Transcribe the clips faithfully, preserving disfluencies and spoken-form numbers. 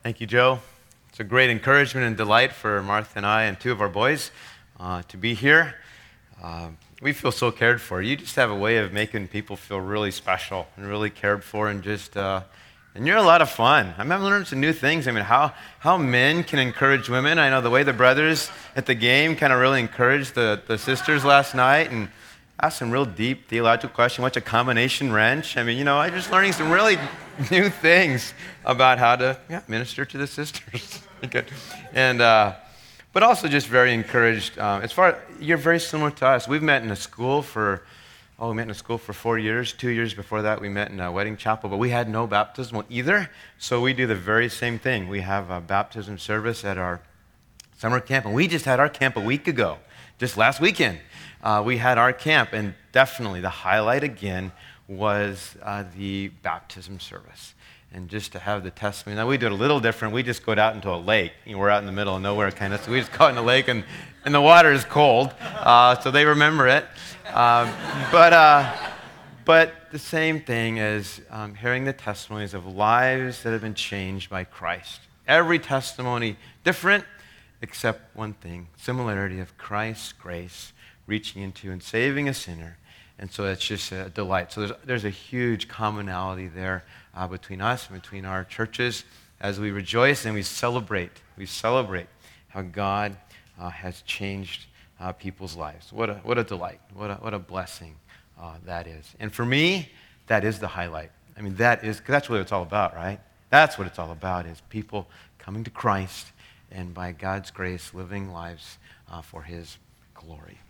Thank you, Joe. It's a great encouragement and delight for Martha and I and two of our boys uh, to be here. Uh, we feel so cared for. You just have a way of making people feel really special and really cared for, and just uh, and you're a lot of fun. I mean, I've learned some new things. I mean, how how men can encourage women. I know the way the brothers at the game kind of really encouraged the, the sisters last night, and asked some real deep theological questions. What's a combination wrench? I mean, you know, I just learning some really new things about how to yeah, minister to the sisters. and uh, but also just very encouraged. Um, as far you're very similar to us. We've met in a school for oh, we met in a school for four years. Two years before that, we met in a wedding chapel, but we had no baptismal either. So we do the very same thing. We have a baptism service at our summer camp, and we just had our camp a week ago, just last weekend. Uh, we had our camp, and definitely the highlight again was uh, the baptism service. And just to have the testimony. Now, we do it a little different. We just go out into a lake. You know, we're out in the middle of nowhere, kind of, so we just go out in the lake, and, and the water is cold, uh, so they remember it. Um, but, uh, but the same thing as um, hearing the testimonies of lives that have been changed by Christ. Every testimony different, except one thing, similarity of Christ's grace reaching into and saving a sinner. And so it's just a delight. So there's, there's a huge commonality there uh, between us and between our churches as we rejoice and we celebrate. We celebrate how God uh, has changed uh, people's lives. What a, what a delight. What a, what a blessing uh, that is. And for me, that is the highlight. I mean, that is, because that's what it's all about, right? That's what it's all about, is people coming to Christ and by God's grace living lives uh, for his glory.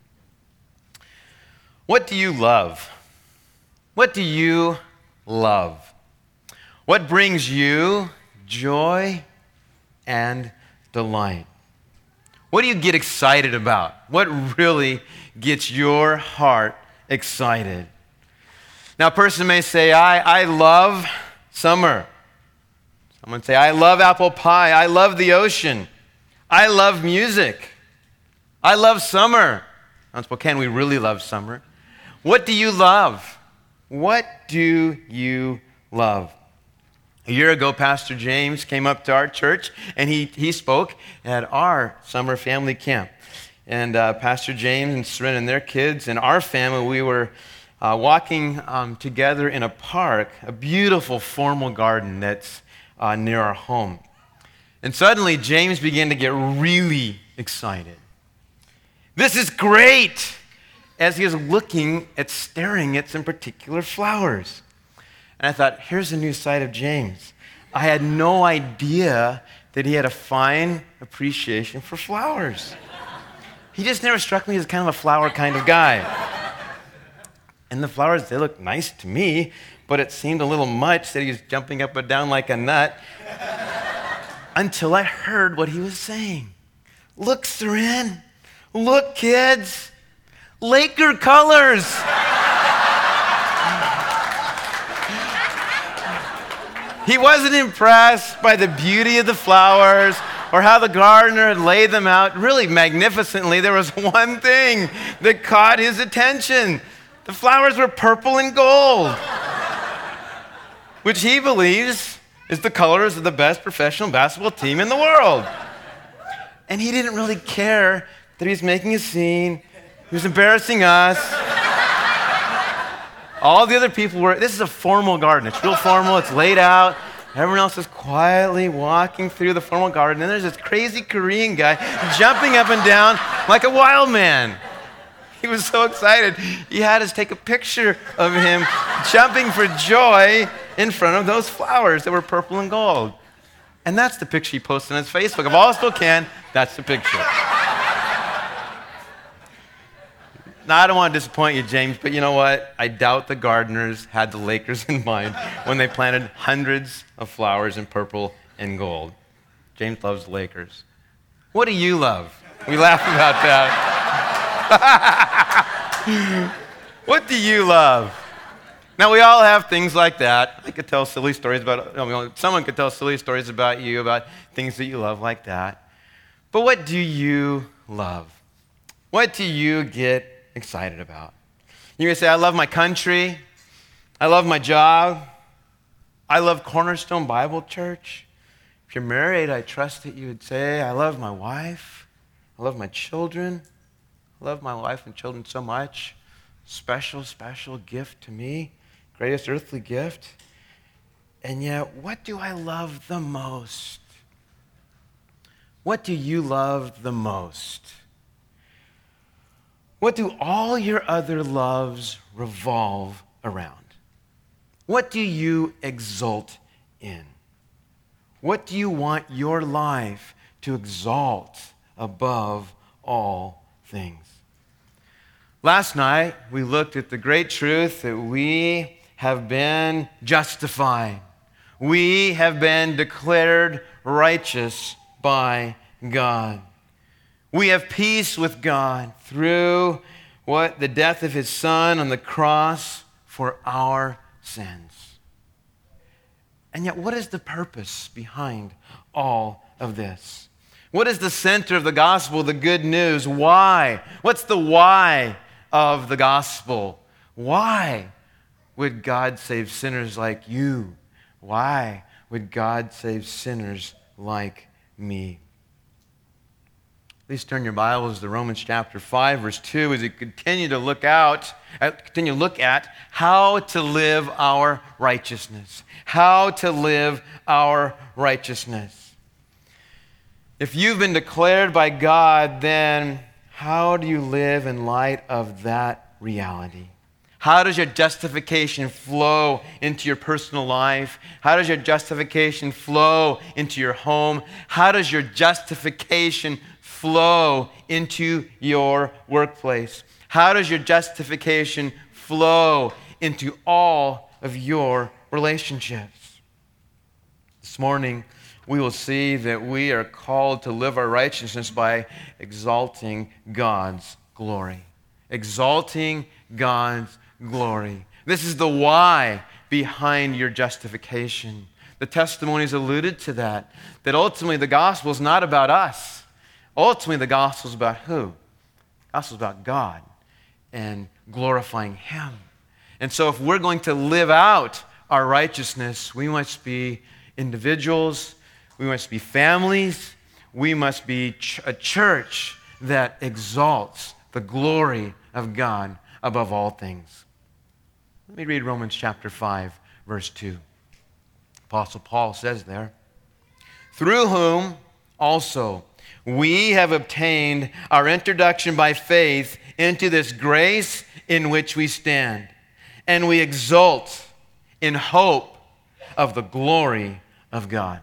What do you love? What do you love? What brings you joy and delight? What do you get excited about? What really gets your heart excited? Now, a person may say, I, I love summer. Someone say, I love apple pie. I love the ocean. I love music. I love summer. Now, in Spokane, we really love summer. What do you love? What do you love? A year ago, Pastor James came up to our church, and he, he spoke at our summer family camp. And uh, Pastor James and Serena and their kids and our family, we were uh, walking um, together in a park, a beautiful formal garden that's uh, near our home. And suddenly, James began to get really excited. This is great! As he was looking at, staring at some particular flowers. And I thought, here's a new side of James. I had no idea that he had a fine appreciation for flowers. He just never struck me as kind of a flower kind of guy. And the flowers, they looked nice to me, but it seemed a little much that he was jumping up and down like a nut until I heard what he was saying. Look, Seren. Look, kids. Laker colors. He wasn't impressed by the beauty of the flowers or how the gardener had laid them out really magnificently. There was one thing that caught his attention. The flowers were purple and gold, which he believes is the colors of the best professional basketball team in the world. And he didn't really care that he was making a scene. He was embarrassing us. All the other people were, this is a formal garden. It's real formal, it's laid out. Everyone else is quietly walking through the formal garden. And there's this crazy Korean guy jumping up and down like a wild man. He was so excited. He had us take a picture of him jumping for joy in front of those flowers that were purple and gold. And that's the picture he posted on his Facebook. Of all Spokane, that's the picture. Now, I don't want to disappoint you, James, but you know what? I doubt the gardeners had the Lakers in mind when they planted hundreds of flowers in purple and gold. James loves the Lakers. What do you love? We laugh about that. What do you love? Now, we all have things like that. I could tell silly stories about, I mean, someone could tell silly stories about you, about things that you love like that. But what do you love? What do you get excited about? You're going to say, I love my country. I love my job. I love Cornerstone Bible Church. If you're married, I trust that you would say, I love my wife. I love my children. I love my wife and children so much. Special, special gift to me. Greatest earthly gift. And yet, what do I love the most? What do you love the most? What do all your other loves revolve around? What do you exult in? What do you want your life to exalt above all things? Last night, we looked at the great truth that we have been justified. We have been declared righteous by God. We have peace with God through what? The death of his Son on the cross for our sins. And yet, what is the purpose behind all of this? What is the center of the gospel, the good news? Why? What's the why of the gospel? Why would God save sinners like you? Why would God save sinners like me? Please turn your Bibles to Romans chapter five, verse two, as we continue to look out, continue to look at how to live our righteousness. How to live our righteousness. If you've been declared by God, then how do you live in light of that reality? How does your justification flow into your personal life? How does your justification flow into your home? How does your justification flow into your workplace? How does your justification flow into all of your relationships? This morning, we will see that we are called to live our righteousness by exalting God's glory. Exalting God's glory. This is the why behind your justification. The testimonies alluded to that, that ultimately the gospel is not about us. Ultimately, the gospel is about who? The gospel is about God and glorifying him. And so if we're going to live out our righteousness, we must be individuals, we must be families, we must be ch- a church that exalts the glory of God above all things. Let me read Romans chapter five, verse two. Apostle Paul says there, through whom also we have obtained our introduction by faith into this grace in which we stand, and we exult in hope of the glory of God.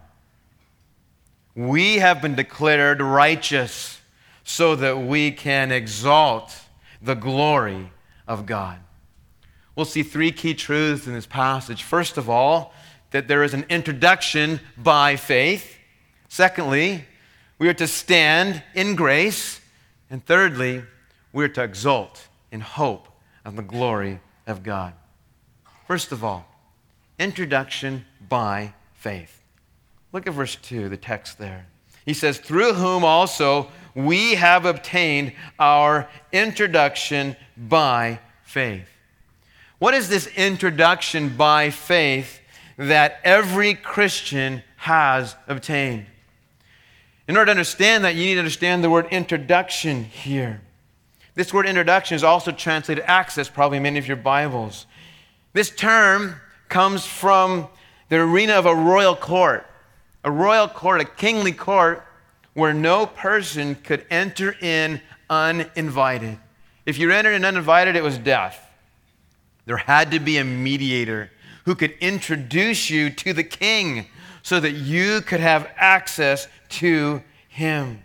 We have been declared righteous so that we can exalt the glory of God. We'll see three key truths in this passage. First of all, that there is an introduction by faith. Secondly, we are to stand in grace. And thirdly, we are to exult in hope of the glory of God. First of all, introduction by faith. Look at verse two, the text there. He says, through whom also we have obtained our introduction by faith. What is this introduction by faith that every Christian has obtained? In order to understand that, you need to understand the word introduction here. This word introduction is also translated access, probably in many of your Bibles. This term comes from the arena of a royal court. A royal court, a kingly court, where no person could enter in uninvited. If you entered in uninvited, it was death. There had to be a mediator who could introduce you to the king so that you could have access to him.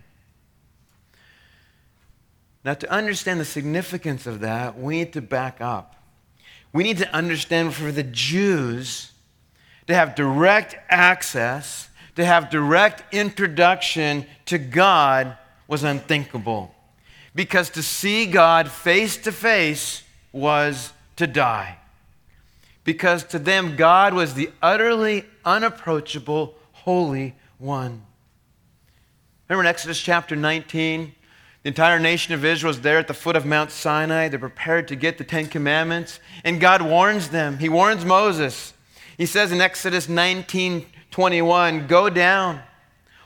Now, to understand the significance of that, we need to back up. We need to understand for the Jews to have direct access, to have direct introduction to God was unthinkable. Because to see God face to face was to die. Because to them, God was the utterly unapproachable Holy One. Remember in Exodus chapter nineteen, the entire nation of Israel is there at the foot of Mount Sinai. They're prepared to get the Ten Commandments. And God warns them. He warns Moses. He says in Exodus nineteen twenty-one, go down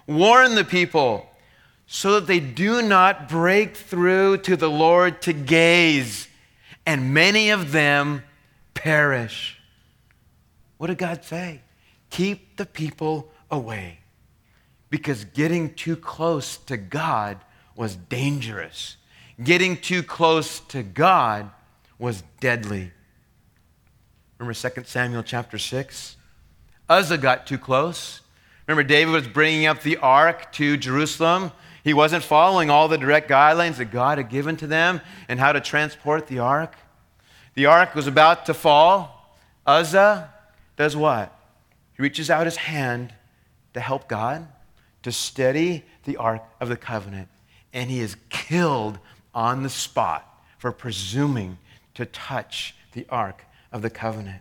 Warn the people so that they do not break through to the Lord to gaze, and many of them perish. What did God say? Keep the people away, because getting too close to God was dangerous. Getting too close to God was deadly. Remember Second Samuel chapter six? Uzzah got too close. Remember, David was bringing up the ark to Jerusalem. He wasn't following all the direct guidelines that God had given to them and how to transport the ark. The ark was about to fall. Uzzah does what? He reaches out his hand to help God, to steady the ark of the covenant. And he is killed on the spot for presuming to touch the ark of the covenant.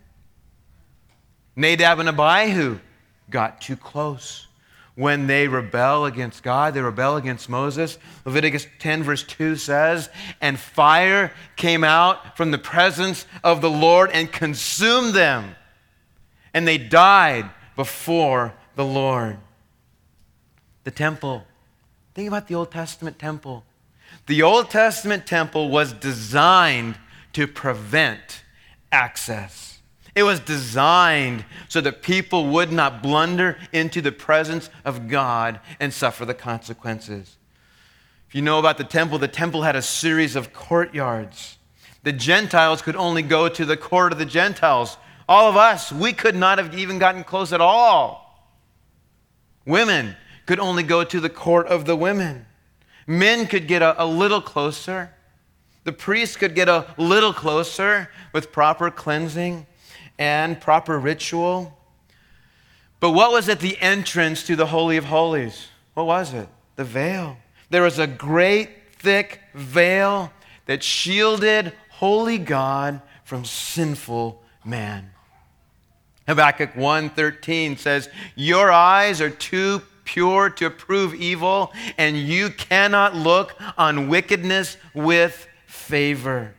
Nadab and Abihu got too close. When they rebel against God, they rebel against Moses. Leviticus ten verse two says, and fire came out from the presence of the Lord and consumed them, and they died before the Lord. The temple. Think about the Old Testament temple. The Old Testament temple was designed to prevent access. It was designed so that people would not blunder into the presence of God and suffer the consequences. If you know about the temple, the temple had a series of courtyards. The Gentiles could only go to the court of the Gentiles. All of us, we could not have even gotten close at all. Women could only go to the court of the women. Men could get a, a little closer. The priests could get a little closer with proper cleansing and proper ritual. But what was at the entrance to the Holy of Holies? What was it? The veil. There was a great thick veil that shielded holy God from sinful man. Habakkuk one thirteen says, your eyes are too pure to approve evil, and you cannot look on wickedness with favor.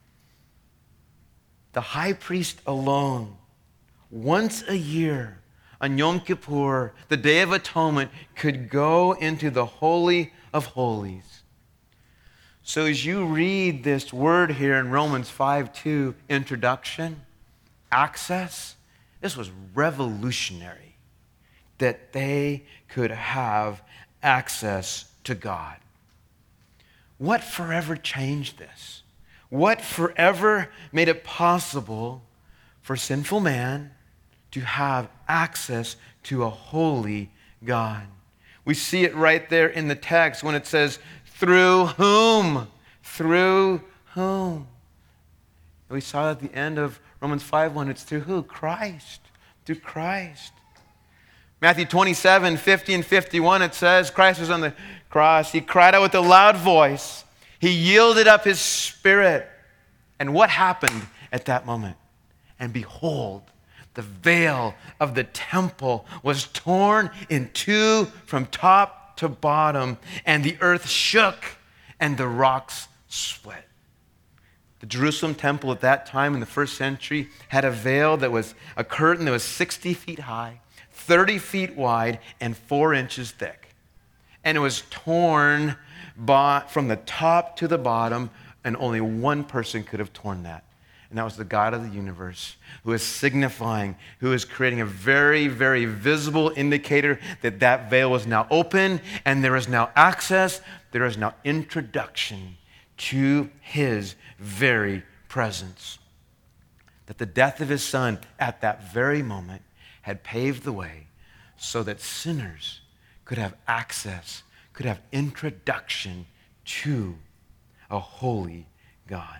The high priest alone, once a year on Yom Kippur, the Day of Atonement, could go into the Holy of Holies. So as you read this word here in Romans five two, introduction, access, this was revolutionary, that they could have access to God. What forever changed this? What forever made it possible for sinful man to have access to a holy God? We see it right there in the text when it says, through whom? Through whom? And we saw at the end of Romans five one, it's through who? Christ. Through Christ. Matthew twenty-seven, fifty and fifty-one, it says, Christ was on the cross. He cried out with a loud voice. He yielded up his spirit. And what happened at that moment? And behold, the veil of the temple was torn in two from top to bottom, and the earth shook, and the rocks split. The Jerusalem temple at that time in the first century had a veil that was a curtain that was sixty feet high, thirty feet wide, and four inches thick. And it was torn by, from the top to the bottom, and only one person could have torn that. And that was the God of the universe, who is signifying, who is creating a very, very visible indicator that that veil was now open, and there is now access, there is now introduction to his very presence. That the death of his son at that very moment had paved the way so that sinners could have access, could have introduction to a holy God.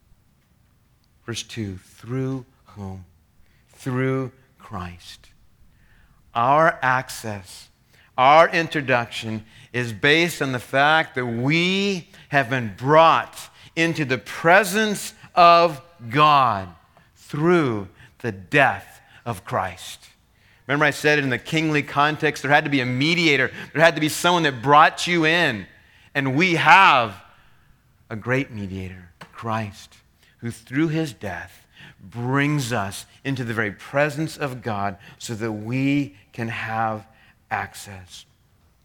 Verse two, through whom? Through Christ. Our access, our introduction is based on the fact that we have been brought into the presence of God through the death of Christ. Remember I said in the kingly context, there had to be a mediator. There had to be someone that brought you in. And we have a great mediator, Christ, who through his death brings us into the very presence of God so that we can have access.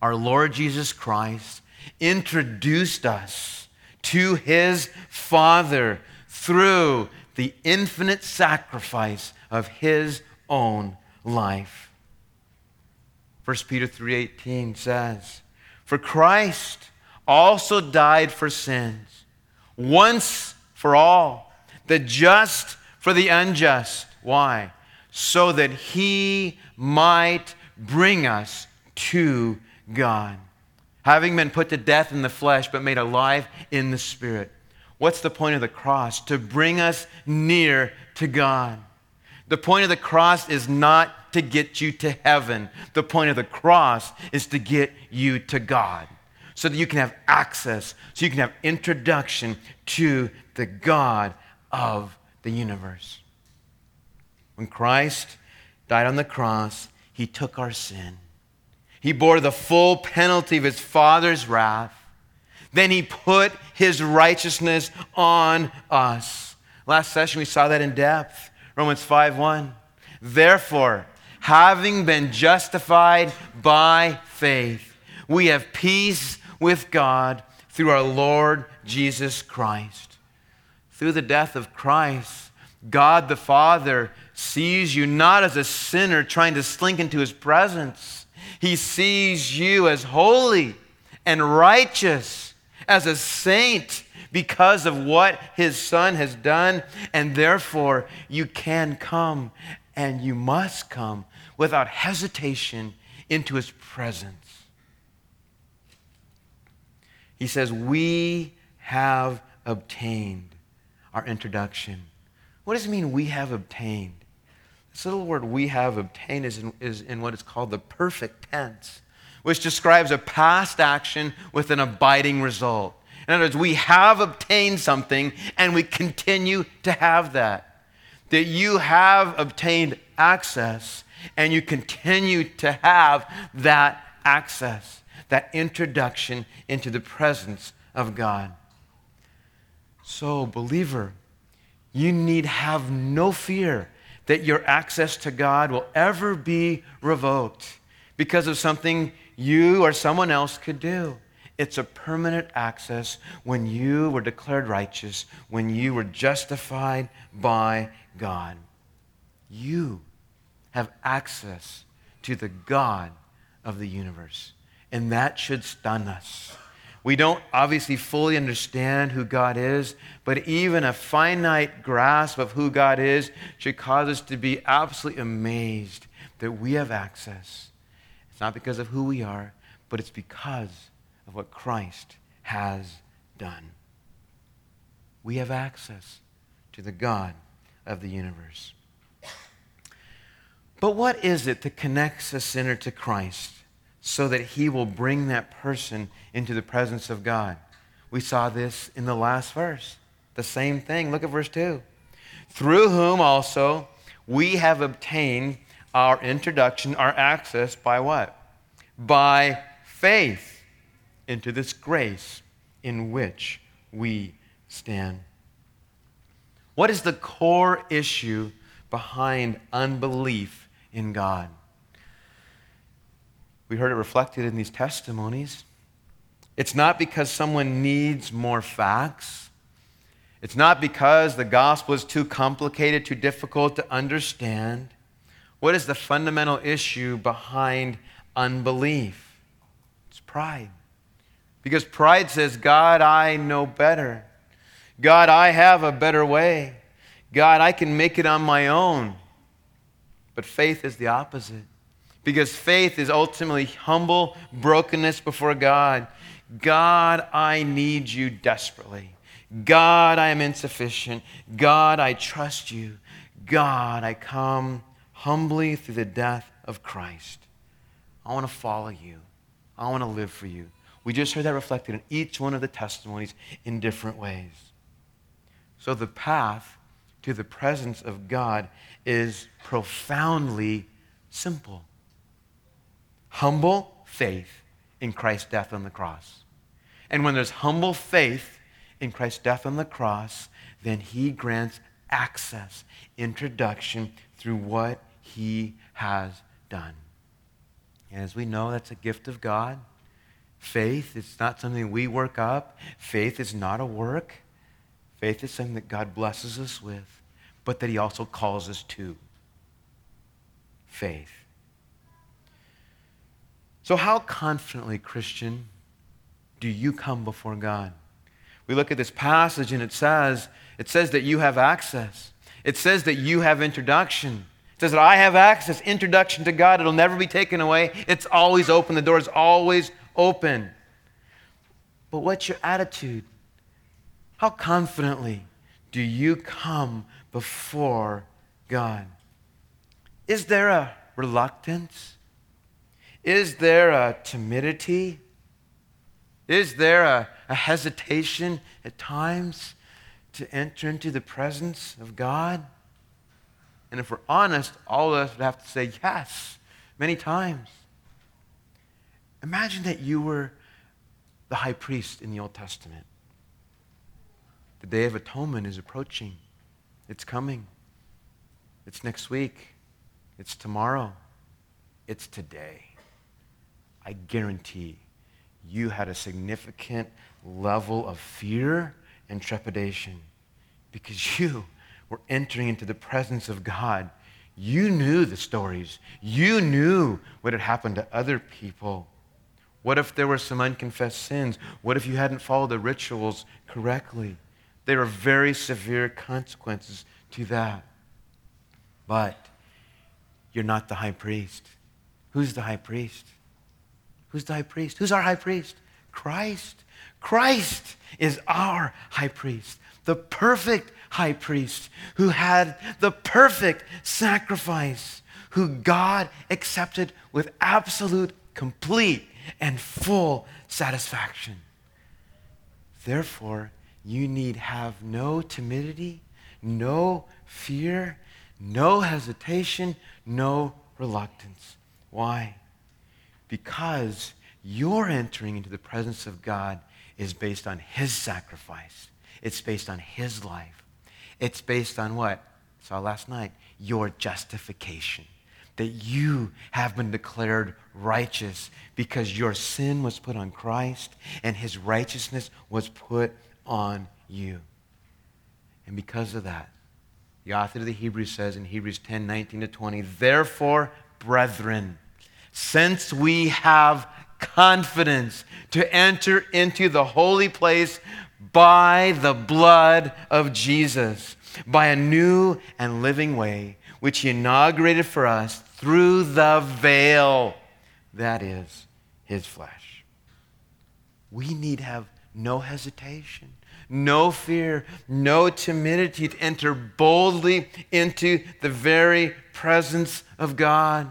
our Lord Jesus Christ, introduced us to his Father through the infinite sacrifice of his own life. First Peter three eighteen says, "For Christ also died for sins, once for all, the just for the unjust." Why? So that he might bring us to God, having been put to death in the flesh, but made alive in the Spirit. What's the point of the cross? To bring us near to God. The point of the cross is not to get you to heaven. The point of the cross is to get you to God, so that you can have access, so you can have introduction to the God of the universe. When Christ died on the cross, he took our sin. He bore the full penalty of his Father's wrath. Then he put his righteousness on us. Last session we saw that in depth. Romans five one. "Therefore, having been justified by faith, we have peace with God through our Lord Jesus Christ." Through the death of Christ, God the Father sees you not as a sinner trying to slink into his presence. He sees you as holy and righteous, as a saint, because of what his Son has done. And therefore, you can come, and you must come without hesitation into his presence. He says, we have obtained our introduction. What does it mean, we have obtained? This little word, we have obtained, is in, is in what is called the perfect tense, which describes a past action with an abiding result. In other words, we have obtained something, and we continue to have that. That you have obtained access, and you continue to have that access, that introduction into the presence of God. So, believer, you need have no fear that your access to God will ever be revoked because of something you or someone else could do. It's a permanent access when you were declared righteous, when you were justified by God. You have access to the God of the universe, and that should stun us. We don't obviously fully understand who God is, but even a finite grasp of who God is should cause us to be absolutely amazed that we have access. It's not because of who we are, but it's because of what Christ has done. We have access to the God of the universe. But what is it that connects a sinner to Christ so that he will bring that person into the presence of God? We saw this in the last verse. The same thing. Look at verse two. "Through whom also we have obtained our introduction, our access," by what? By faith into this grace in which we stand. What is the core issue behind unbelief in God? We heard it reflected in these testimonies. It's not because someone needs more facts. It's not because the gospel is too complicated, too difficult to understand. What is the fundamental issue behind unbelief? It's pride. Because pride says, God, I know better. God, I have a better way. God, I can make it on my own. But faith is the opposite. Because faith is ultimately humble brokenness before God. God, I need you desperately. God, I am insufficient. God, I trust you. God, I come humbly through the death of Christ. I want to follow you. I want to live for you. We just heard that reflected in each one of the testimonies in different ways. So the path to the presence of God is profoundly simple. Humble faith in Christ's death on the cross. And when there's humble faith in Christ's death on the cross, then he grants access, introduction through what he has done. And as we know, that's a gift of God. Faith is not something we work up. Faith is not a work. Faith is something that God blesses us with, but that he also calls us to. Faith. So how confidently, Christian, do you come before God? We look at this passage and it says, it says that you have access. It says that you have introduction. It says that I have access, introduction to God. It'll never be taken away. It's always open. The door is always open. But what's your attitude? How confidently do you come before God? Is there a reluctance? Is there a timidity? Is there a, a hesitation at times to enter into the presence of God? And if we're honest, all of us would have to say yes, many times. Imagine that you were the high priest in the Old Testament. The Day of Atonement is approaching. It's coming. It's next week. It's tomorrow. It's today. I guarantee you had a significant level of fear and trepidation because you were entering into the presence of God. You knew the stories. You knew what had happened to other people. What if there were some unconfessed sins? What if you hadn't followed the rituals correctly? There are very severe consequences to that. But you're not the high priest. Who's the high priest? Who's the high priest? Who's our high priest? Christ. Christ is our high priest, the perfect high priest who had the perfect sacrifice, who God accepted with absolute, complete, and full satisfaction. Therefore, you need have no timidity, no fear, no hesitation, no reluctance. Why? Because your entering into the presence of God is based on his sacrifice. It's based on his life. It's based on what? I saw last night, your justification. That you have been declared righteous because your sin was put on Christ and his righteousness was put on you. And because of that, the author of the Hebrews says in Hebrews ten, nineteen to twenty, therefore, brethren, since we have confidence to enter into the holy place by the blood of Jesus, by a new and living way, which he inaugurated for us through the veil, that is, his flesh. We need have no hesitation, no fear, no timidity to enter boldly into the very presence of God.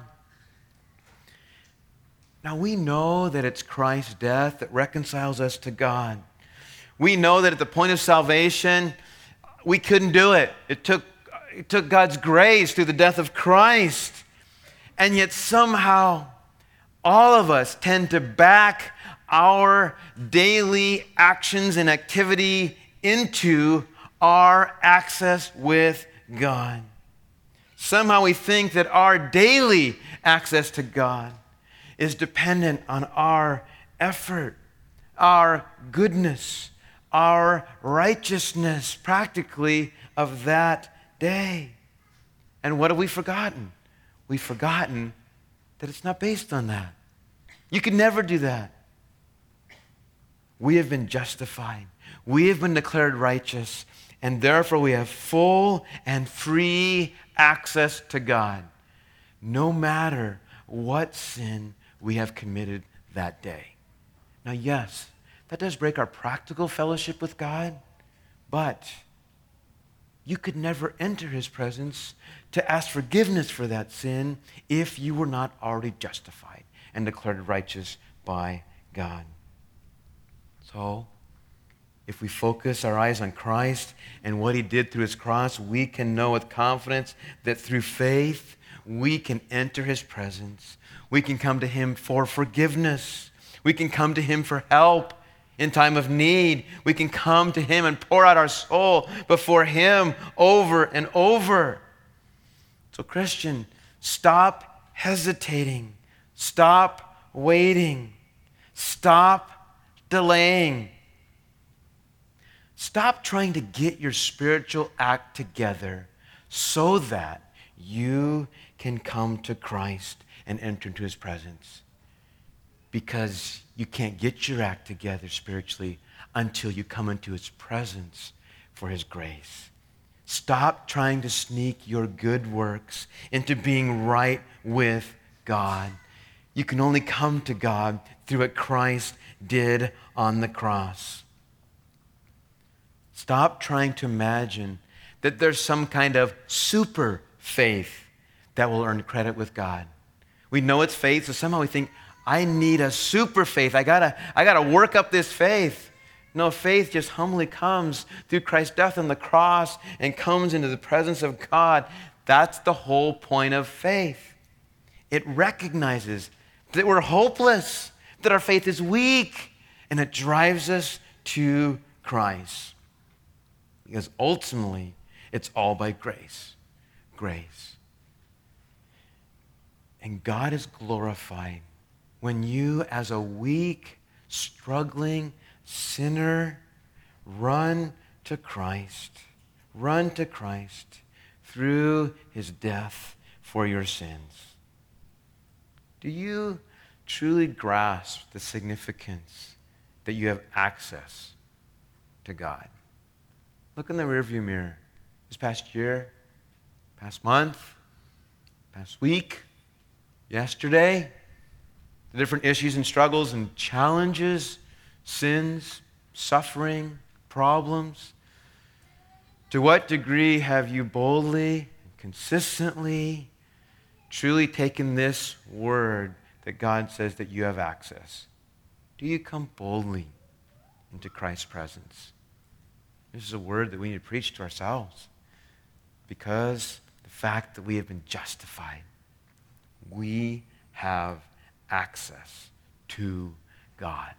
Now we know that it's Christ's death that reconciles us to God. We know that at the point of salvation, we couldn't do it. It took, it took God's grace through the death of Christ. And yet somehow, all of us tend to back our daily actions and activity into our access with God. Somehow we think that our daily access to God is dependent on our effort, our goodness, our righteousness, practically, of that day. And what have we forgotten? We've forgotten that it's not based on that. You could never do that. We have been justified. We have been declared righteous, and therefore we have full and free access to God, no matter what sin we have committed that day. Now, yes, that does break our practical fellowship with God, but you could never enter his presence to ask forgiveness for that sin if you were not already justified and declared righteous by God. So, if we focus our eyes on Christ and what he did through his cross, we can know with confidence that through faith, we can enter his presence. We can come to him for forgiveness. We can come to him for help in time of need. We can come to him and pour out our soul before him over and over. So, Christian, stop hesitating. Stop waiting. Stop delaying. Stop trying to get your spiritual act together so that you can come to Christ and enter into his presence. Because you can't get your act together spiritually until you come into his presence for his grace. Stop trying to sneak your good works into being right with God. You can only come to God through what Christ did on the cross. Stop trying to imagine that there's some kind of super faith that will earn credit with God. We know it's faith, so somehow we think, I need a super faith. I gotta, I gotta work up this faith. No, faith just humbly comes through Christ's death on the cross and comes into the presence of God. That's the whole point of faith. It recognizes that we're hopeless, that our faith is weak, and it drives us to Christ. Because ultimately, it's all by grace. Grace. And God is glorified when you, as a weak, struggling sinner, run to Christ. Run to Christ through his death for your sins. Do you truly grasp the significance that you have access to God? Look in the rearview mirror. This past year, past month, past week, yesterday, the different issues and struggles and challenges, sins, suffering, problems. To what degree have you boldly, consistently, truly taken this word that God says that you have access? Do you come boldly into Christ's presence? This is a word that we need to preach to ourselves because the fact that we have been justified, we have access to God.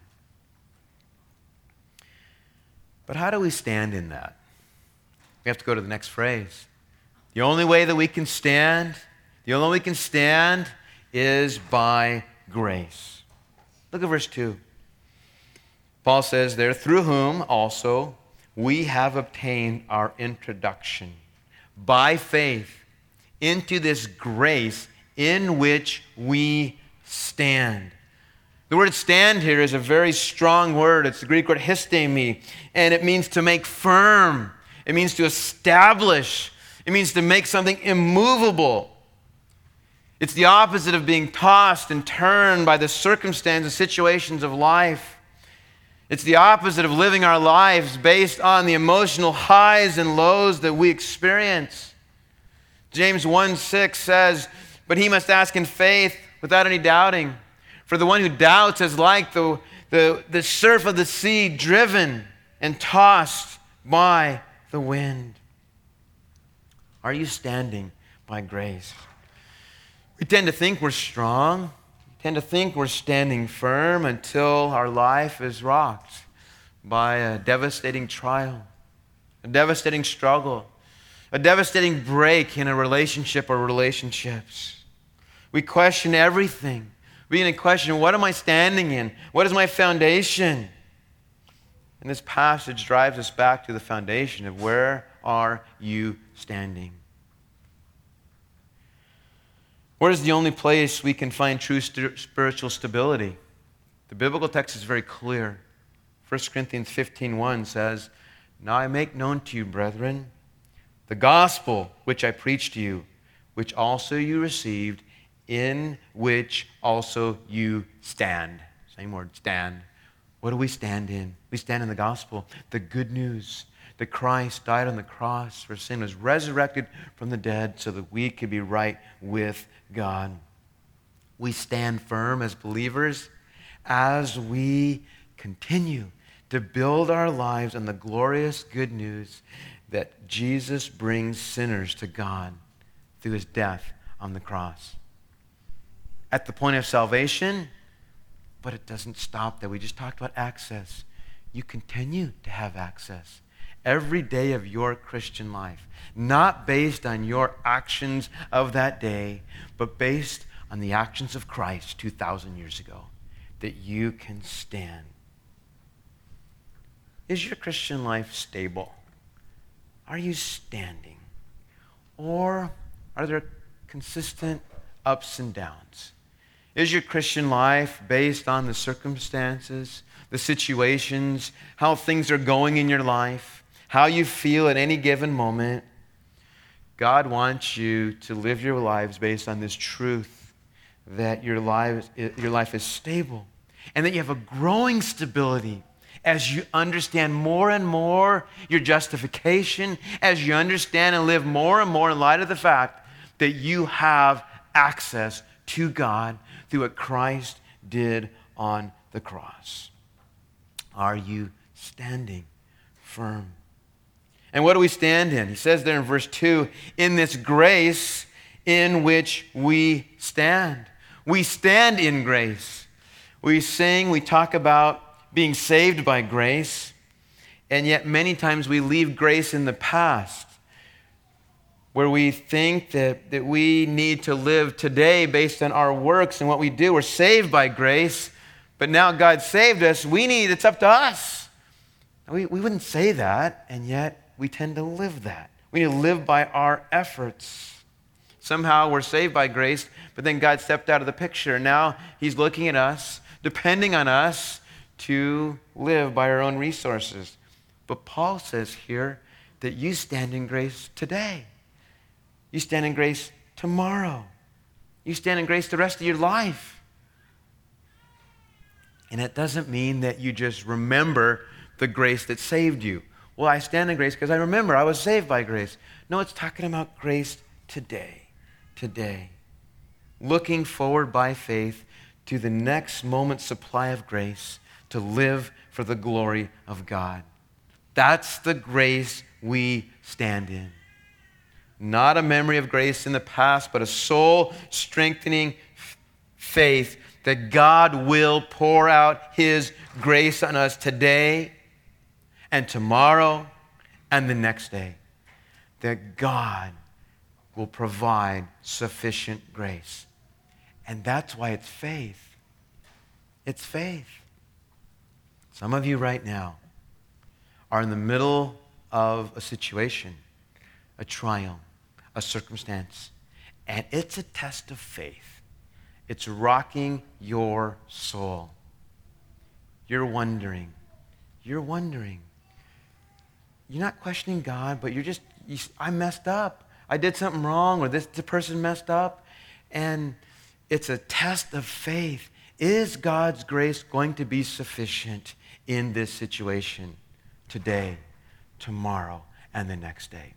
But how do we stand in that? We have to go to the next phrase. The only way that we can stand, the only way we can stand is by grace. Look at verse two. Paul says there, through whom also we have obtained our introduction by faith into this grace in which we stand. The word stand here is a very strong word. It's the Greek word histemi, and it means to make firm. It means to establish. It means to make something immovable. It's the opposite of being tossed and turned by the circumstances and situations of life. It's the opposite of living our lives based on the emotional highs and lows that we experience. James one six says, but he must ask in faith without any doubting. For the one who doubts is like the, the, the surf of the sea driven and tossed by the wind. Are you standing by grace? We tend to think we're strong. We tend to think we're standing firm until our life is rocked by a devastating trial, a devastating struggle, a devastating break in a relationship or relationships. We question everything. We begin to question, what am I standing in? What is my foundation? And this passage drives us back to the foundation of where are you standing? Where is the only place we can find true st- spiritual stability? The biblical text is very clear. First Corinthians fifteen one says, now I make known to you, brethren, the gospel which I preached to you, which also you received, in which also you stand. Same word, stand. What do we stand in? We stand in the gospel, the good news that Christ died on the cross for sin, was resurrected from the dead so that we could be right with God. We stand firm as believers as we continue to build our lives on the glorious good news that Jesus brings sinners to God through his death on the cross. At the point of salvation, but it doesn't stop there. We just talked about access. You continue to have access every day of your Christian life, not based on your actions of that day, but based on the actions of Christ two thousand years ago. that you can stand. Is your Christian life stable? Are you standing? Or are there consistent ups and downs? Is your Christian life based on the circumstances, the situations, how things are going in your life, how you feel at any given moment? God wants you to live your lives based on this truth that your life, your life is stable and that you have a growing stability as you understand more and more your justification, as you understand and live more and more in light of the fact that you have access to God through what Christ did on the cross. Are you standing firm? And what do we stand in? He says there in verse two, in this grace in which we stand. We stand in grace. We sing, we talk about being saved by grace, and yet many times we leave grace in the past, where we think that, that we need to live today based on our works and what we do. We're saved by grace, but now God saved us. We need, it's up to us. We, we wouldn't say that, and yet we tend to live that. We need to live by our efforts. Somehow we're saved by grace, but then God stepped out of the picture. Now he's looking at us, depending on us to live by our own resources. But Paul says here that you stand in grace today. You stand in grace tomorrow. You stand in grace the rest of your life. And it doesn't mean that you just remember the grace that saved you. Well, I stand in grace because I remember I was saved by grace. No, it's talking about grace today. Today. Looking forward by faith to the next moment's supply of grace to live for the glory of God. That's the grace we stand in. Not a memory of grace in the past, but a soul-strengthening f- faith that God will pour out his grace on us today and tomorrow and the next day. That God will provide sufficient grace. And that's why it's faith. It's faith. Some of you right now are in the middle of a situation, a trial, a circumstance, and it's a test of faith. It's rocking your soul. You're wondering. You're wondering. You're not questioning God, but you're just, you, I messed up. I did something wrong, or this the person messed up. And it's a test of faith. Is God's grace going to be sufficient in this situation today, tomorrow, and the next day?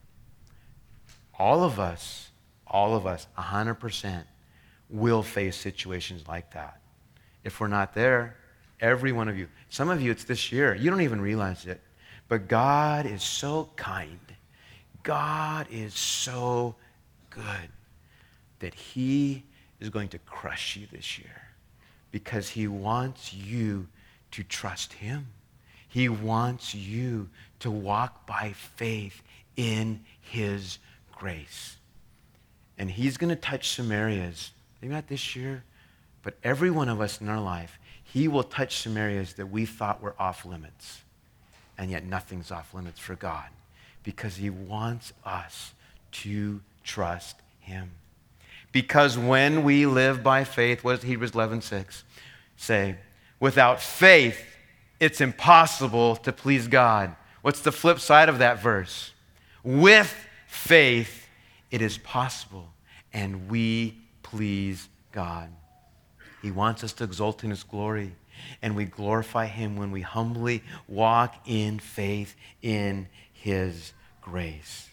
All of us, all of us, one hundred percent will face situations like that. If we're not there, every one of you, some of you, it's this year. You don't even realize it. But God is so kind. God is so good that he is going to crush you this year because he wants you to trust him. He wants you to walk by faith in his grace. And he's going to touch some areas, maybe not this year, but every one of us in our life, he will touch some areas that we thought were off limits. And yet nothing's off limits for God because he wants us to trust him. Because when we live by faith, what does Hebrews eleven six say? Without faith, it's impossible to please God. What's the flip side of that verse? With faith, it is possible, and we please God. He wants us to exult in his glory, and we glorify him when we humbly walk in faith in his grace.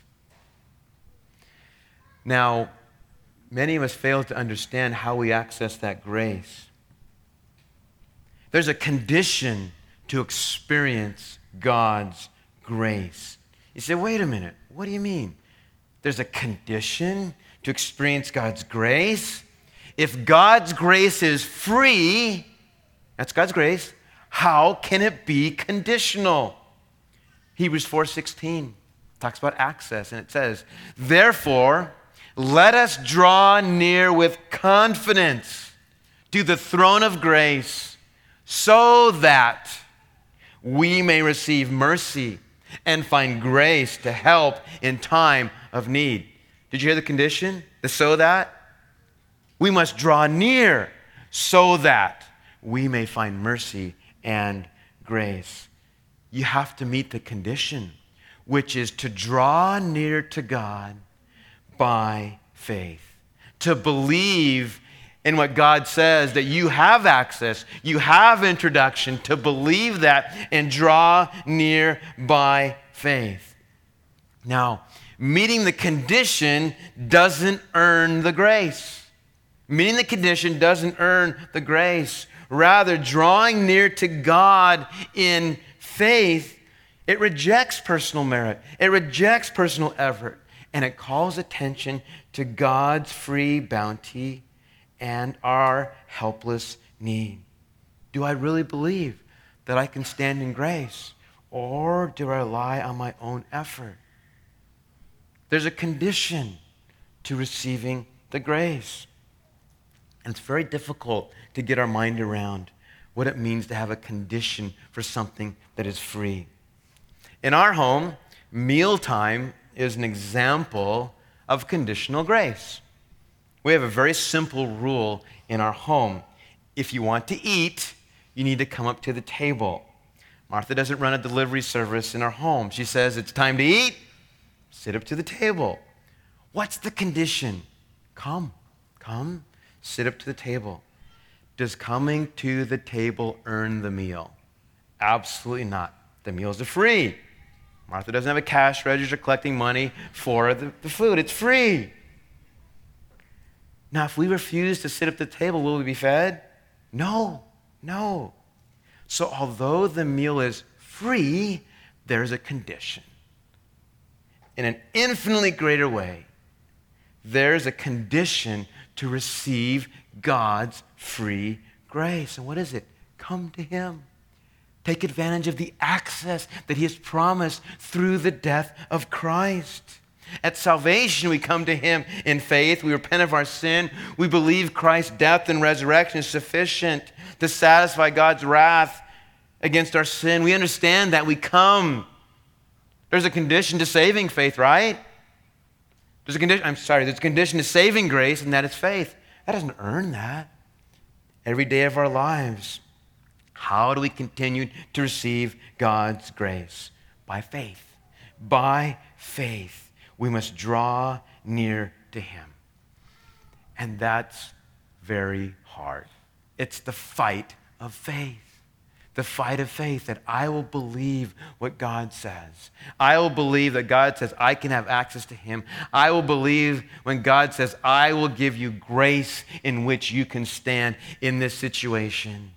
Now, many of us fail to understand how we access that grace. There's a condition to experience God's grace. You say, wait a minute, what do you mean? There's a condition to experience God's grace? If God's grace is free, that's God's grace, how can it be conditional? Hebrews four sixteen talks about access, and it says, therefore, let us draw near with confidence to the throne of grace so that we may receive mercy and find grace to help in time of need. Did you hear the condition? The so that? We must draw near so that we may find mercy and grace. You have to meet the condition, which is to draw near to God by faith, to believe in what God says, that you have access, you have introduction, to believe that and draw near by faith. Now, meeting the condition doesn't earn the grace. Meeting the condition doesn't earn the grace. Rather, drawing near to God in faith, it rejects personal merit. It rejects personal effort. And it calls attention to God's free bounty and our helpless need. Do I really believe that I can stand in grace? Or do I rely on my own effort? There's a condition to receiving the grace. And it's very difficult to get our mind around what it means to have a condition for something that is free. In our home, mealtime is an example of conditional grace. We have a very simple rule in our home. If you want to eat, you need to come up to the table. Martha doesn't run a delivery service in our home. She says, it's time to eat, sit up to the table. What's the condition? Come, come, sit up to the table. Does coming to the table earn the meal? Absolutely not. The meals are free. Martha doesn't have a cash register collecting money for the, the food. It's free. Now, if we refuse to sit at the table, will we be fed? No, no. So although the meal is free, there's a condition. In an infinitely greater way, there's a condition to receive God's free grace. And what is it? Come to Him. Take advantage of the access that He has promised through the death of Christ. At salvation, we come to Him in faith. We repent of our sin. We believe Christ's death and resurrection is sufficient to satisfy God's wrath against our sin. We understand that we come. There's a condition to saving faith, right? There's a condition, I'm sorry, there's a condition to saving grace, and that is faith. That doesn't earn that. Every day of our lives, how do we continue to receive God's grace? By faith. By faith. We must draw near to Him. And that's very hard. It's the fight of faith. The fight of faith that I will believe what God says. I will believe that God says I can have access to Him. I will believe when God says I will give you grace in which you can stand in this situation.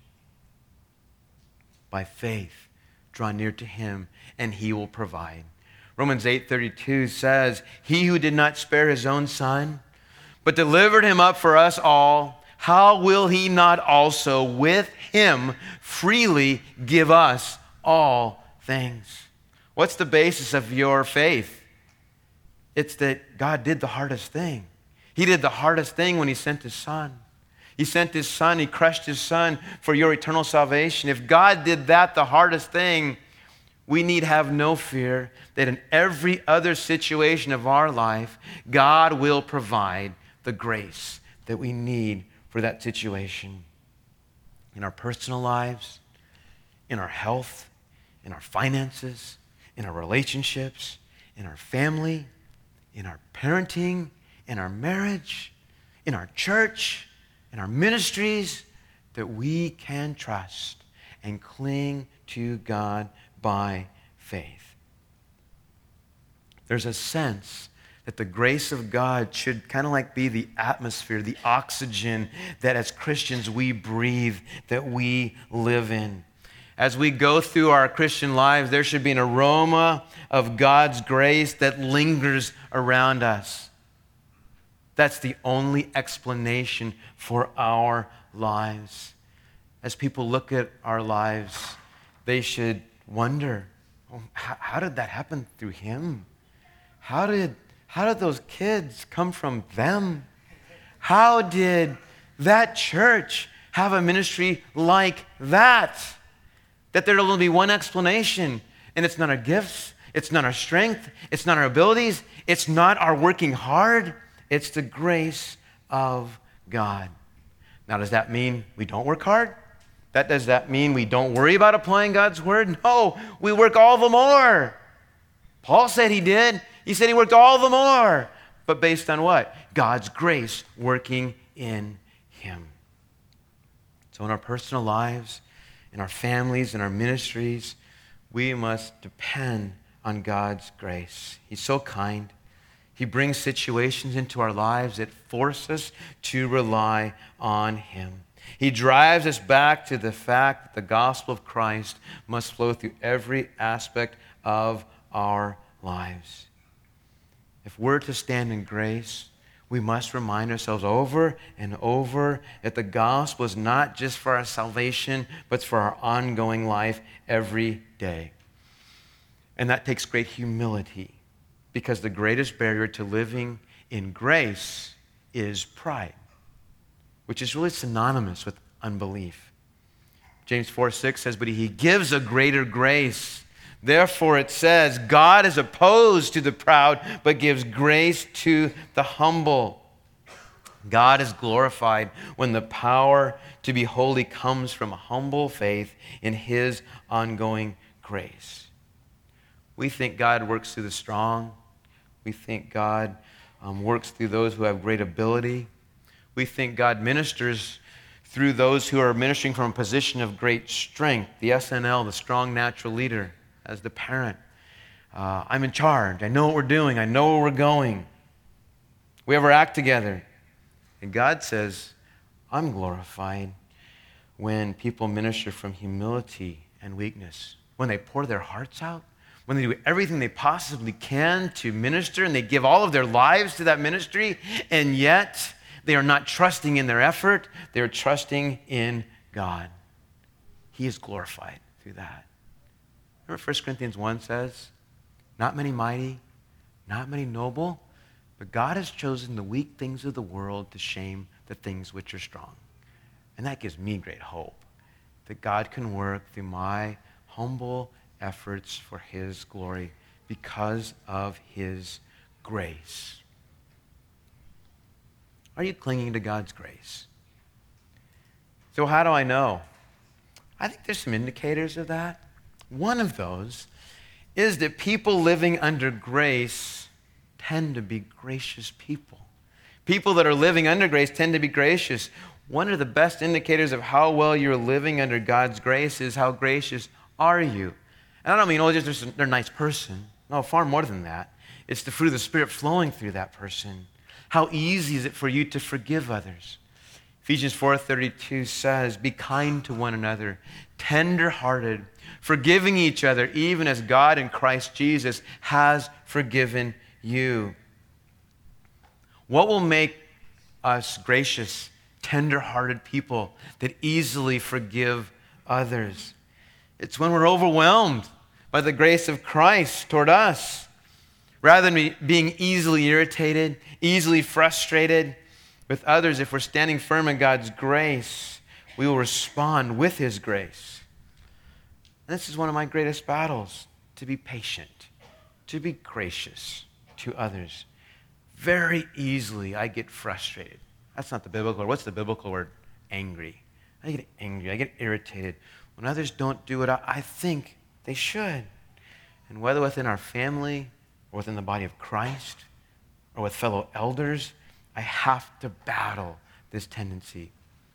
By faith, draw near to Him and He will provide. Romans eight thirty-two says, He who did not spare His own Son, but delivered Him up for us all, how will He not also with Him freely give us all things? What's the basis of your faith? It's that God did the hardest thing. He did the hardest thing when He sent His Son. He sent His Son, He crushed His Son for your eternal salvation. If God did that, the hardest thing, we need have no fear that in every other situation of our life, God will provide the grace that we need for that situation. In our personal lives, in our health, in our finances, in our relationships, in our family, in our parenting, in our marriage, in our church, in our ministries, that we can trust and cling to God by faith. There's a sense that the grace of God should kind of like be the atmosphere, the oxygen that as Christians we breathe, that we live in. As we go through our Christian lives, there should be an aroma of God's grace that lingers around us. That's the only explanation for our lives. As people look at our lives, they should wonder, oh, how, how did that happen through him? How did, how did those kids come from them? How did that church have a ministry like that. That there will be one explanation, and it's not our gifts, it's not our strength, it's not our abilities, it's not our working hard, it's the grace of God. Now, does that mean we don't work hard? That does that mean we don't worry about applying God's word? No, we work all the more. Paul said he did. He said he worked all the more. But based on what? God's grace working in him. So in our personal lives, in our families, in our ministries, we must depend on God's grace. He's so kind. He brings situations into our lives that force us to rely on him. He drives us back to the fact that the gospel of Christ must flow through every aspect of our lives. If we're to stand in grace, we must remind ourselves over and over that the gospel is not just for our salvation, but for our ongoing life every day. And that takes great humility, because the greatest barrier to living in grace is pride, which is really synonymous with unbelief. James four six says, but he gives a greater grace. Therefore it says, God is opposed to the proud, but gives grace to the humble. God is glorified when the power to be holy comes from a humble faith in his ongoing grace. We think God works through the strong. We think God um, works through those who have great ability. We think God ministers through those who are ministering from a position of great strength. The S N L, the strong natural leader, as the parent. Uh, I'm in charge. I know what we're doing. I know where we're going. We have our act together. And God says, I'm glorified when people minister from humility and weakness, when they pour their hearts out, when they do everything they possibly can to minister, and they give all of their lives to that ministry, and yet they are not trusting in their effort. They are trusting in God. He is glorified through that. Remember First Corinthians one says, not many mighty, not many noble, but God has chosen the weak things of the world to shame the things which are strong. And that gives me great hope that God can work through my humble efforts for his glory because of his grace. Are you clinging to God's grace? So how do I know? I think there's some indicators of that. One of those is that people living under grace tend to be gracious people. People that are living under grace tend to be gracious. One of the best indicators of how well you're living under God's grace is how gracious are you. And I don't mean, oh, just they're a nice person. No, far more than that. It's the fruit of the Spirit flowing through that person. How easy is it for you to forgive others? Ephesians four thirty-two says, be kind to one another, tender-hearted, forgiving each other, even as God in Christ Jesus has forgiven you. What will make us gracious, tender-hearted people that easily forgive others? It's when we're overwhelmed by the grace of Christ toward us. Rather than being easily irritated, easily frustrated with others, if we're standing firm in God's grace, we will respond with his grace. And this is one of my greatest battles, to be patient, to be gracious to others. Very easily I get frustrated. That's not the biblical word. What's the biblical word? Angry. I get angry. I get irritated when others don't do what I think they should. And whether within our family or within the body of Christ or with fellow elders, I have to battle this tendency.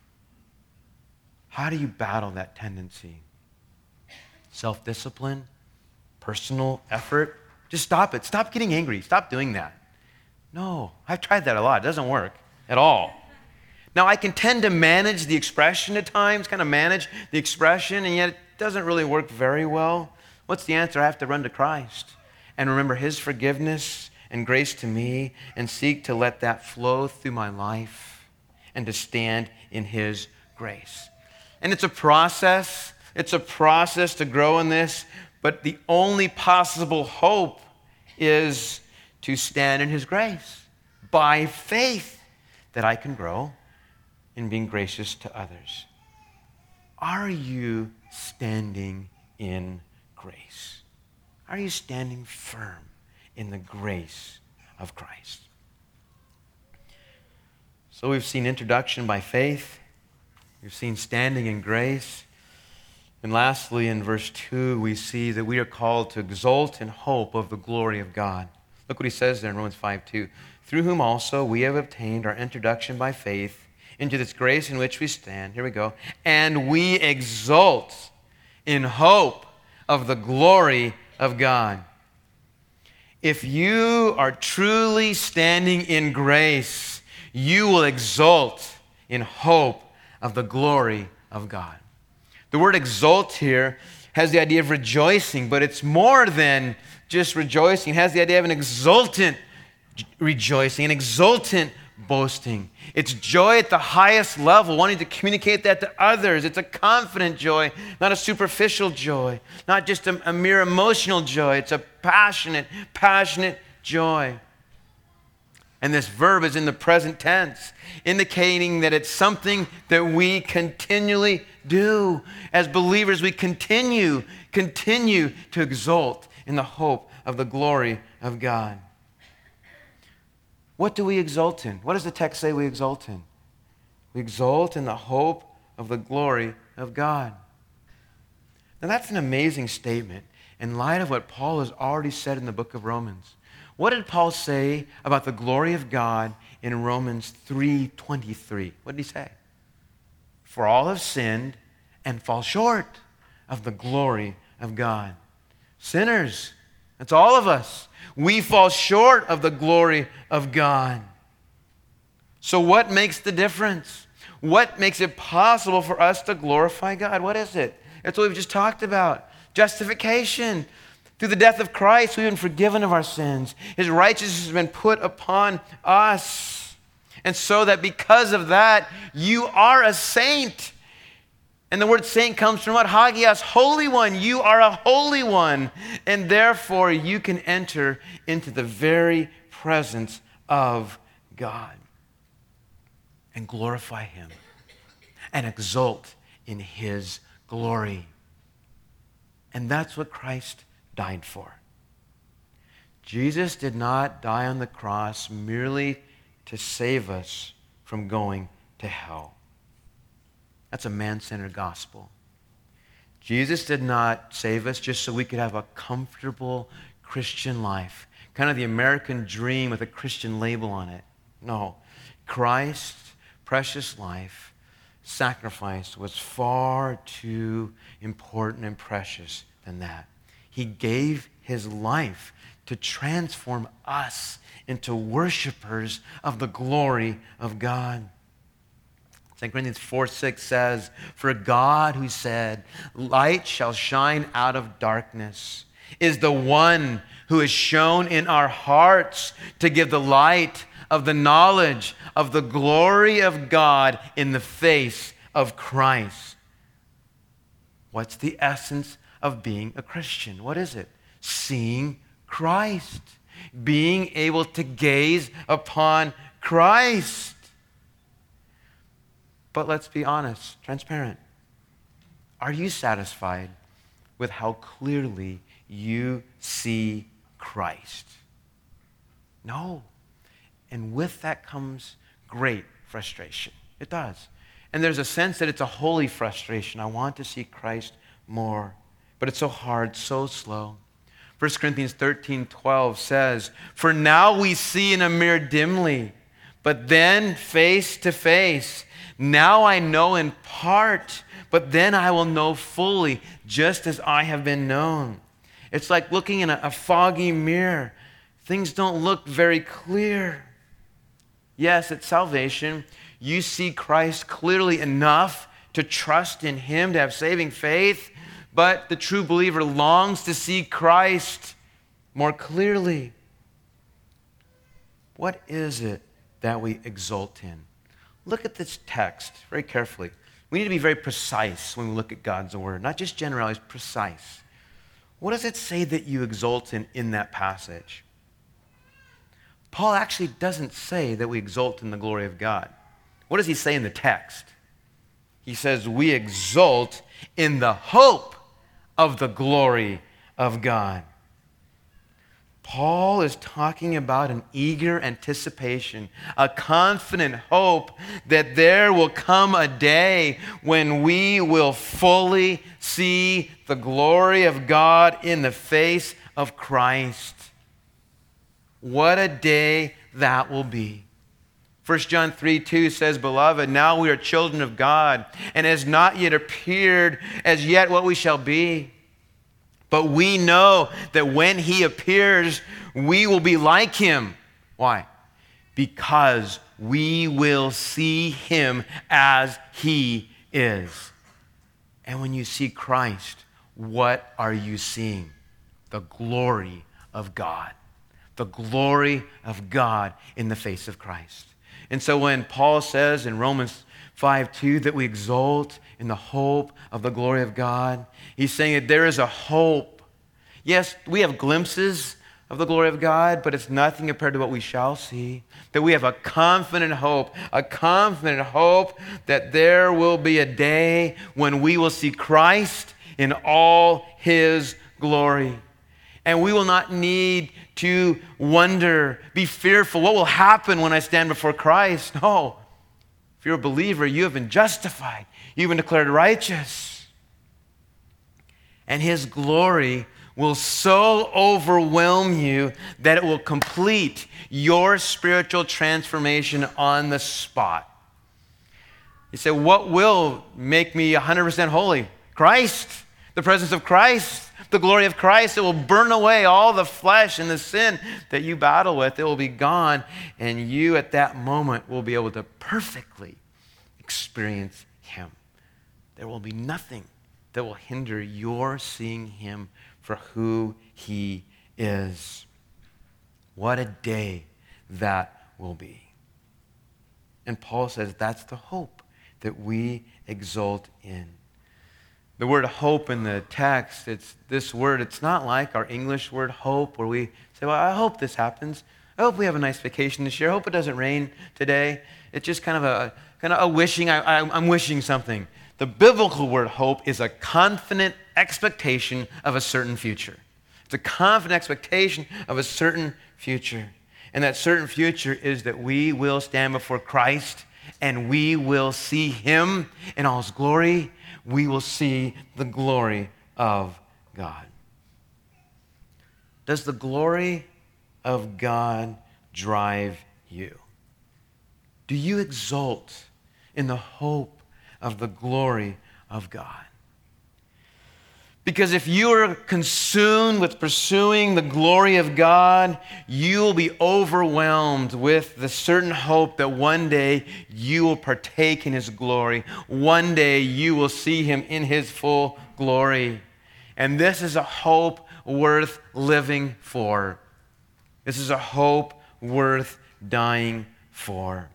How do you battle that tendency? Self-discipline, personal effort. Just stop it. Stop getting angry. Stop doing that. No, I've tried that a lot. It doesn't work at all. Now, I can tend to manage the expression at times, kind of manage the expression, and yet it doesn't really work very well. What's the answer? I have to run to Christ and remember his forgiveness and grace to me and seek to let that flow through my life and to stand in his grace. And it's a process. It's a process to grow in this, but the only possible hope is to stand in his grace by faith that I can grow in being gracious to others. are you standing in grace? Are you standing firm in the grace of Christ? So we've seen introduction by faith. We've seen standing in grace. And lastly, in verse two, we see that we are called to exult in hope of the glory of God. Look what he says there in Romans five two. Through whom also we have obtained our introduction by faith into this grace in which we stand. Here we go. And we exult in hope of the glory of God. If you are truly standing in grace, you will exult in hope of the glory of God. The word exult here has the idea of rejoicing, but it's more than just rejoicing. It has the idea of an exultant rejoicing, an exultant boasting. It's joy at the highest level, wanting to communicate that to others. It's a confident joy, not a superficial joy, not just a, a mere emotional joy. It's a passionate, passionate joy. And this verb is in the present tense, indicating that it's something that we continually do. As believers, we continue, continue to exult in the hope of the glory of God. What do we exult in? What does the text say we exult in? We exult in the hope of the glory of God. Now that's an amazing statement in light of what Paul has already said in the book of Romans. What did Paul say about the glory of God in Romans three twenty-three? What did he say? For all have sinned and fall short of the glory of God. Sinners, that's all of us. We fall short of the glory of God. So what makes the difference? What makes it possible for us to glorify God? What is it? It's what we've just talked about. Justification. Through the death of Christ, we've been forgiven of our sins. His righteousness has been put upon us. And so that because of that, you are a saint. And the word saint comes from what? Hagios, Holy One. You are a holy one. And therefore, you can enter into the very presence of God and glorify Him and exult in His glory. And that's what Christ died for. Jesus did not die on the cross merely to save us from going to hell. That's a man-centered gospel. Jesus did not save us just so we could have a comfortable Christian life, kind of the American dream with a Christian label on it. No. Christ's precious life, sacrifice, was far too important and precious than that. He gave His life to transform us into worshipers of the glory of God. Second Corinthians four six says, for God who said, light shall shine out of darkness, is the one who is shown in our hearts to give the light of the knowledge of the glory of God in the face of Christ. What's the essence of being a Christian? What is it? Seeing Christ. Being able to gaze upon Christ. But let's be honest, transparent. Are you satisfied with how clearly you see Christ? No. And with that comes great frustration. It does. And there's a sense that it's a holy frustration. I want to see Christ more. But it's so hard, so slow. First Corinthians thirteen twelve says, for now we see in a mirror dimly, but then face to face. Now I know in part, but then I will know fully, just as I have been known. It's like looking in a, a foggy mirror. Things don't look very clear. Yes, at salvation, you see Christ clearly enough to trust in Him, to have saving faith, but the true believer longs to see Christ more clearly. What is it that we exult in? Look at this text very carefully. We need to be very precise when we look at God's word, not just generalities, precise. What does it say that you exult in in that passage? Paul actually doesn't say that we exult in the glory of God. What does he say in the text? He says, we exult in the hope of the glory of God. Paul is talking about an eager anticipation, a confident hope that there will come a day when we will fully see the glory of God in the face of Christ. What a day that will be. First John three two says, Beloved, now we are children of God, and it has not yet appeared as yet what we shall be. But we know that when he appears, we will be like him. Why? Because we will see him as he is. And when you see Christ, what are you seeing? The glory of God. The glory of God in the face of Christ. And so when Paul says in Romans five two that we exult in the hope of the glory of God, he's saying that there is a hope. Yes, we have glimpses of the glory of God, but it's nothing compared to what we shall see. That we have a confident hope, a confident hope that there will be a day when we will see Christ in all his glory. And we will not need to wonder, be fearful, what will happen when I stand before Christ? No. If you're a believer, you have been justified. You've been declared righteous. And his glory will so overwhelm you that it will complete your spiritual transformation on the spot. You say, what will make me one hundred percent holy? Christ, the presence of Christ. The glory of Christ. It will burn away all the flesh and the sin that you battle with. It will be gone, and you at that moment will be able to perfectly experience him. There will be nothing that will hinder your seeing him for who he is. What a day that will be. And Paul says that's the hope that we exult in. The word hope in the text, it's this word, it's not like our English word hope where we say, well, I hope this happens. I hope we have a nice vacation this year. I hope it doesn't rain today. It's just kind of a kind of a wishing, I, I, I'm wishing something. The biblical word hope is a confident expectation of a certain future. It's a confident expectation of a certain future. And that certain future is that we will stand before Christ and we will see him in all his glory. We will see the glory of God. Does the glory of God drive you? Do you exult in the hope of the glory of God? Because if you are consumed with pursuing the glory of God, you will be overwhelmed with the certain hope that one day you will partake in his glory. One day you will see him in his full glory. And this is a hope worth living for. This is a hope worth dying for.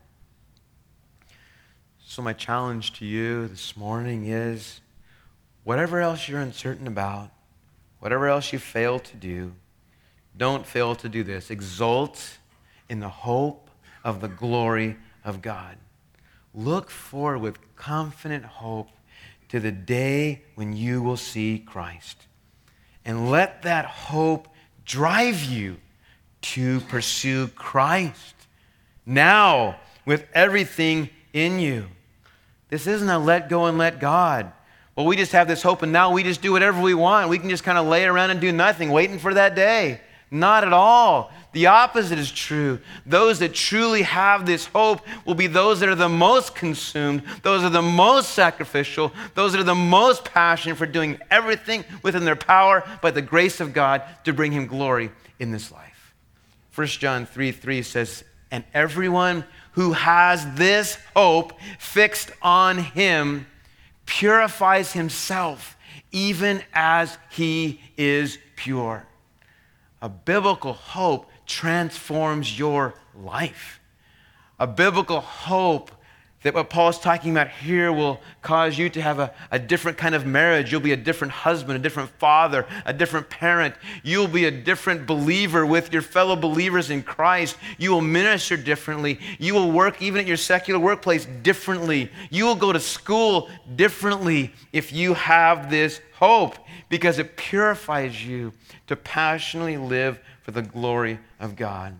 So my challenge to you this morning is, whatever else you're uncertain about, whatever else you fail to do, don't fail to do this. Exult in the hope of the glory of God. Look forward with confident hope to the day when you will see Christ. And let that hope drive you to pursue Christ now with everything in you. This isn't a let go and let God. Well, we just have this hope and now we just do whatever we want. We can just kind of lay around and do nothing, waiting for that day. Not at all. The opposite is true. Those that truly have this hope will be those that are the most consumed, those that are the most sacrificial, those that are the most passionate for doing everything within their power by the grace of God to bring him glory in this life. First John three three says, and everyone who has this hope fixed on him purifies himself even as he is pure. A biblical hope transforms your life. A biblical hope That what Paul's talking about here will cause you to have a, a different kind of marriage. You'll be a different husband, a different father, a different parent. You'll be a different believer with your fellow believers in Christ. You will minister differently. You will work even at your secular workplace differently. You will go to school differently if you have this hope, because it purifies you to passionately live for the glory of God.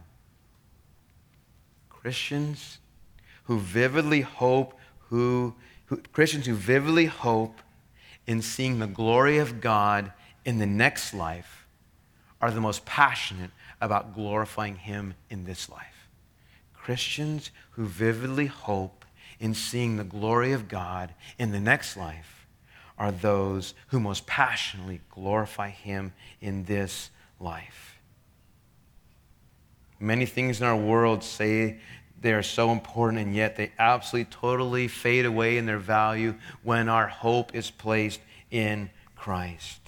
Christians who vividly hope, who, who Christians who vividly hope in seeing the glory of God in the next life are the most passionate about glorifying Him in this life. Christians who vividly hope in seeing the glory of God in the next life are those who most passionately glorify Him in this life. Many things in our world say they are so important, and yet they absolutely, totally fade away in their value when our hope is placed in Christ.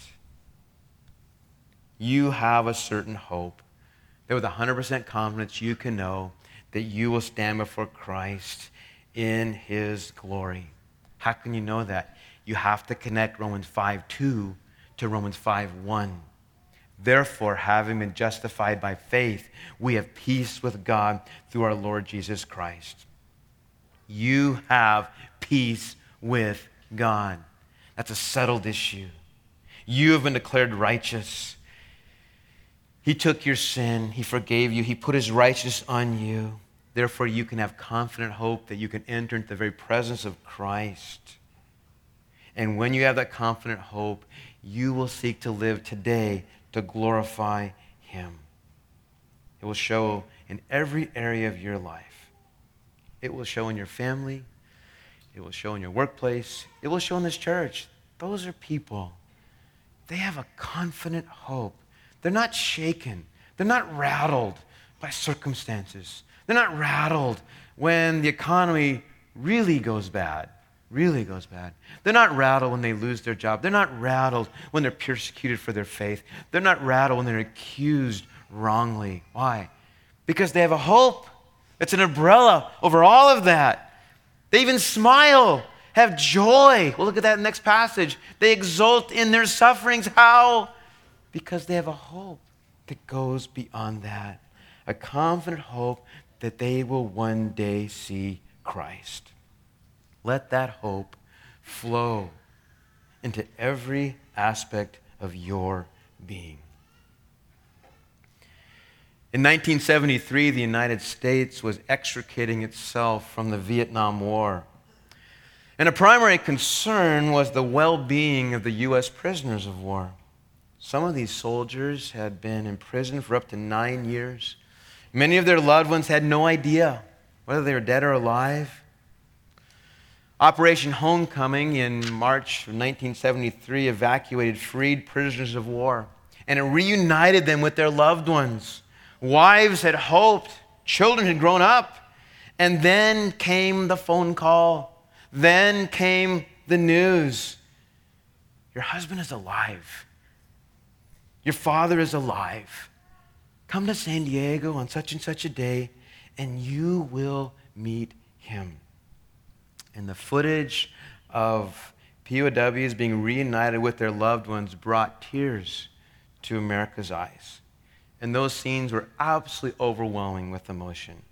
You have a certain hope that with one hundred percent confidence you can know that you will stand before Christ in His glory. How can you know that? You have to connect Romans five two to Romans five one. Therefore, having been justified by faith, we have peace with God through our Lord Jesus Christ. You have peace with God. That's a settled issue. You have been declared righteous. He took your sin. He forgave you. He put His righteousness on you. Therefore, you can have confident hope that you can enter into the very presence of Christ. And when you have that confident hope, you will seek to live today to glorify Him. It will show in every area of your life. It will show in your family. It will show in your workplace. It will show in this church. Those are people. They have a confident hope. They're not shaken. They're not rattled by circumstances. They're not rattled when the economy really goes bad. Really goes bad. They're not rattled when they lose their job. They're not rattled when they're persecuted for their faith. They're not rattled when they're accused wrongly. Why? Because they have a hope. It's an umbrella over all of that. They even smile, have joy. Well, look at that next passage. They exult in their sufferings. How? Because they have a hope that goes beyond that. A confident hope that they will one day see Christ. Let that hope flow into every aspect of your being. In nineteen seventy-three, the United States was extricating itself from the Vietnam War. And a primary concern was the well-being of the U S prisoners of war. Some of these soldiers had been in prison for up to nine years. Many of their loved ones had no idea whether they were dead or alive. Operation Homecoming in March of nineteen seventy-three evacuated freed prisoners of war, and it reunited them with their loved ones. Wives had hoped, children had grown up, and then came the phone call. Then came the news. Your husband is alive. Your father is alive. Come to San Diego on such and such a day, and you will meet him. And the footage of P O Ws being reunited with their loved ones brought tears to America's eyes. And those scenes were absolutely overwhelming with emotion.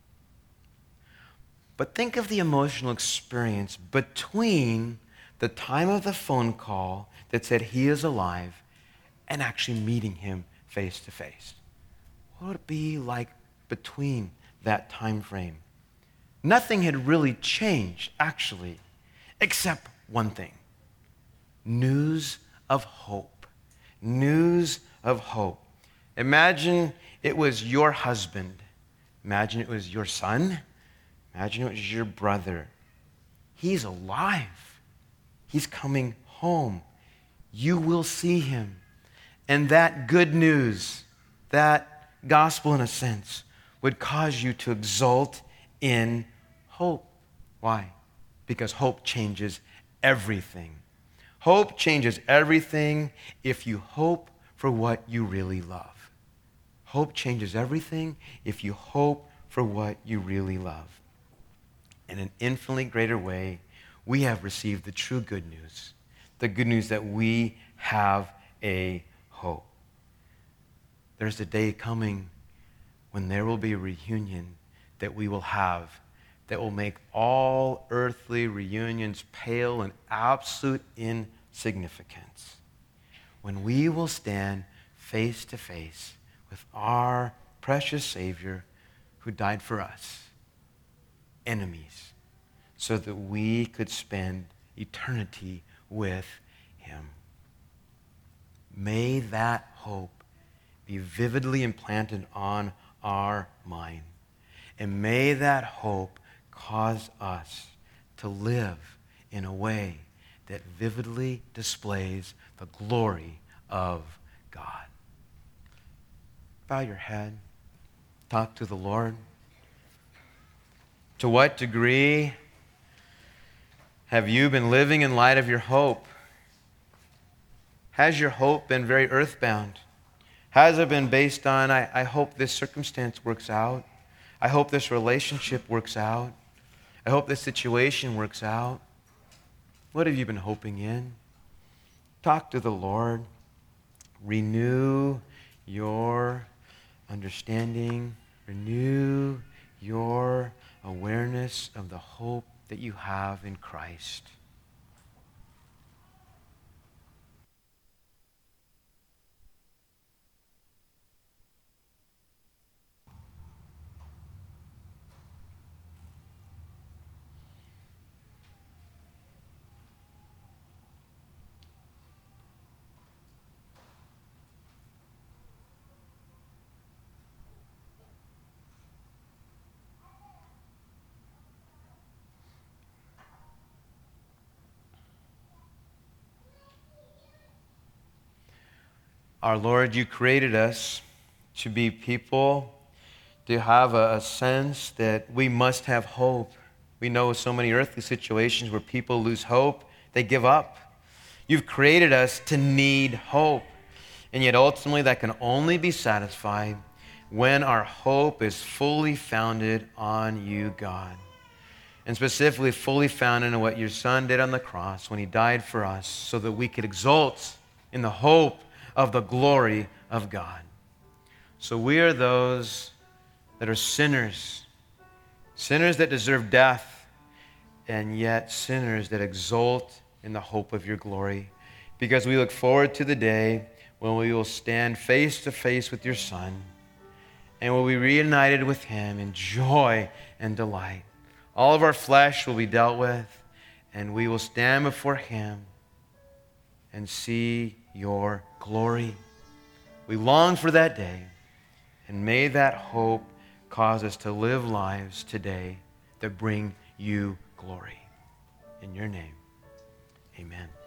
But think of the emotional experience between the time of the phone call that said he is alive and actually meeting him face to face. What would it be like between that time frame? Nothing had really changed, actually, except one thing. News of hope. News of hope. Imagine it was your husband. Imagine it was your son. Imagine it was your brother. He's alive. He's coming home. You will see him. And that good news, that gospel in a sense, would cause you to exult in hope. Why? Because hope changes everything. Hope changes everything if you hope for what you really love. Hope changes everything if you hope for what you really love. in an infinitely greater way, we have received the true good news, the good news that we have a hope. There's a day coming when there will be a reunion that we will have that will make all earthly reunions pale in absolute insignificance. When we will stand face to face with our precious Savior who died for us, enemies, so that we could spend eternity with him. May that hope be vividly implanted on our mind. And may that hope cause us to live in a way that vividly displays the glory of God. Bow your head. Talk to the Lord. To what degree have you been living in light of your hope? Has your hope been very earthbound? Has it been based on, I, I hope this circumstance works out. I hope this relationship works out. I hope this situation works out. What have you been hoping in? Talk to the Lord. Renew your understanding. Renew your awareness of the hope that you have in Christ. Our Lord, you created us to be people, to have a, a sense that we must have hope. We know so many earthly situations where people lose hope, they give up. You've created us to need hope. And yet ultimately that can only be satisfied when our hope is fully founded on you, God. And specifically fully founded in what your Son did on the cross when he died for us so that we could exult in the hope of the glory of God. So we are those that are sinners, sinners that deserve death, and yet sinners that exult in the hope of your glory, because we look forward to the day when we will stand face to face with your Son and will be reunited with him in joy and delight. All of our flesh will be dealt with, and we will stand before him and see your glory. We long for that day, and may that hope cause us to live lives today that bring you glory. In your name, amen.